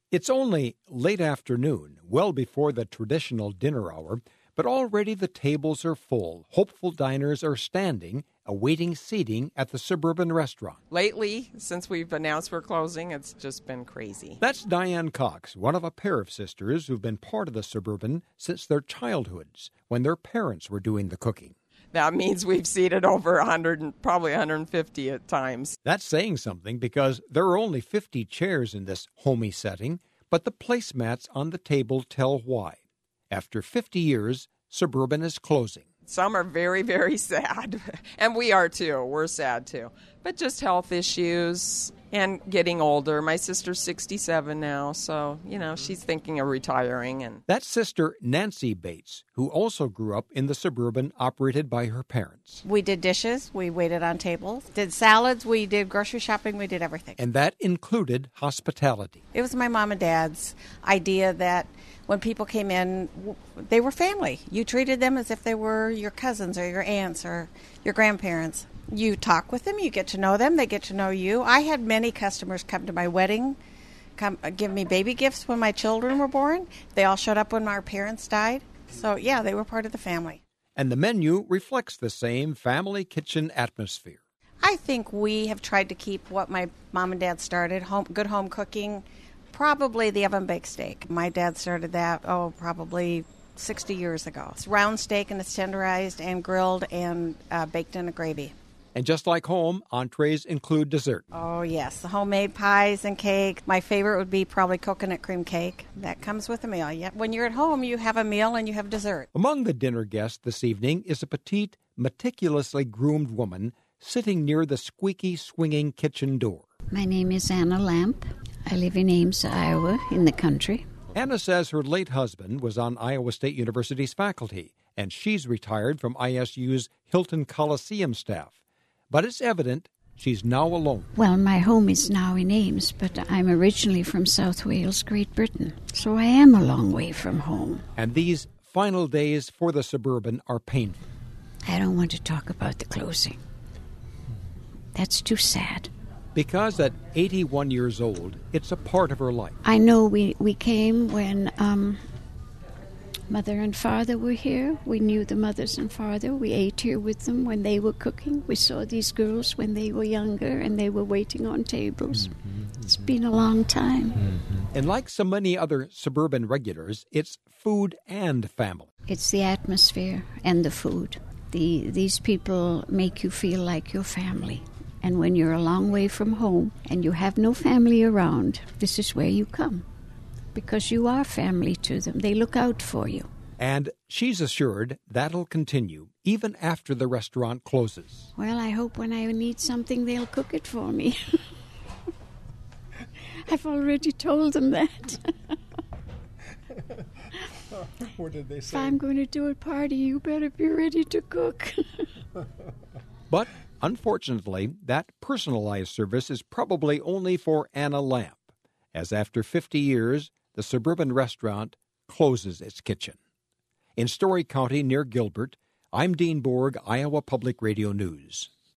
It's only late afternoon, well before the traditional dinner hour, but already the tables are full. Hopeful diners are standing, awaiting seating at the Suburban restaurant. Lately, since we've announced we're closing, it's just been crazy. That's Diane Cox, one of a pair of sisters who've been part of the Suburban since their childhoods, when their parents were doing the cooking. That means we've seated over 100 and probably 150 at times. That's saying something because there are only 50 chairs in this homey setting, but the placemats on the table tell why. After 50 years, Suburban is closing. Some are very, very sad, and we are too. We're sad too. But just health issues and getting older. My sister's 67 now, so, she's thinking of retiring. And That's sister Nancy Bates, who also grew up in the Suburban operated by her parents. We did dishes, we waited on tables, did salads, we did grocery shopping, we did everything. And that included hospitality. It was my mom and dad's idea that when people came in, they were family. You treated them as if they were your cousins or your aunts or your grandparents. You talk with them, you get to know them, they get to know you. I had many customers come to my wedding, give me baby gifts when my children were born. They all showed up when our parents died. So, yeah, they were part of the family. And the menu reflects the same family kitchen atmosphere. I think we have tried to keep what my mom and dad started, good home cooking. Probably the oven-baked steak. My dad started that, probably 60 years ago. It's round steak, and it's tenderized and grilled and baked in a gravy. And just like home, entrees include dessert. Oh, yes, the homemade pies and cake. My favorite would be probably coconut cream cake. That comes with a meal. Yet when you're at home, you have a meal and you have dessert. Among the dinner guests this evening is a petite, meticulously groomed woman sitting near the squeaky, swinging kitchen door. My name is Anna Lamp. I live in Ames, Iowa, in the country. Anna says her late husband was on Iowa State University's faculty, and she's retired from ISU's Hilton Coliseum staff. But it's evident she's now alone. Well, my home is now in Ames, but I'm originally from South Wales, Great Britain, so I am a long way from home. And these final days for the Suburban are painful. I don't want to talk about the closing. That's too sad. Because at 81 years old, it's a part of her life. I know we came when Mother and Father were here. We knew the mothers and father. We ate here with them when they were cooking. We saw these girls when they were younger and they were waiting on tables. Mm-hmm. It's been a long time. Mm-hmm. And like so many other Suburban regulars, it's food and family. It's the atmosphere and the food. These people make you feel like your family. And when you're a long way from home and you have no family around, this is where you come. Because you are family to them. They look out for you. And she's assured that'll continue even after the restaurant closes. Well, I hope when I need something, they'll cook it for me. I've already told them that. What did they say? If I'm going to do a party, you better be ready to cook. But unfortunately, that personalized service is probably only for Anna Lamp, as after 50 years, the Suburban restaurant closes its kitchen. In Story County near Gilbert, I'm Dean Borg, Iowa Public Radio News.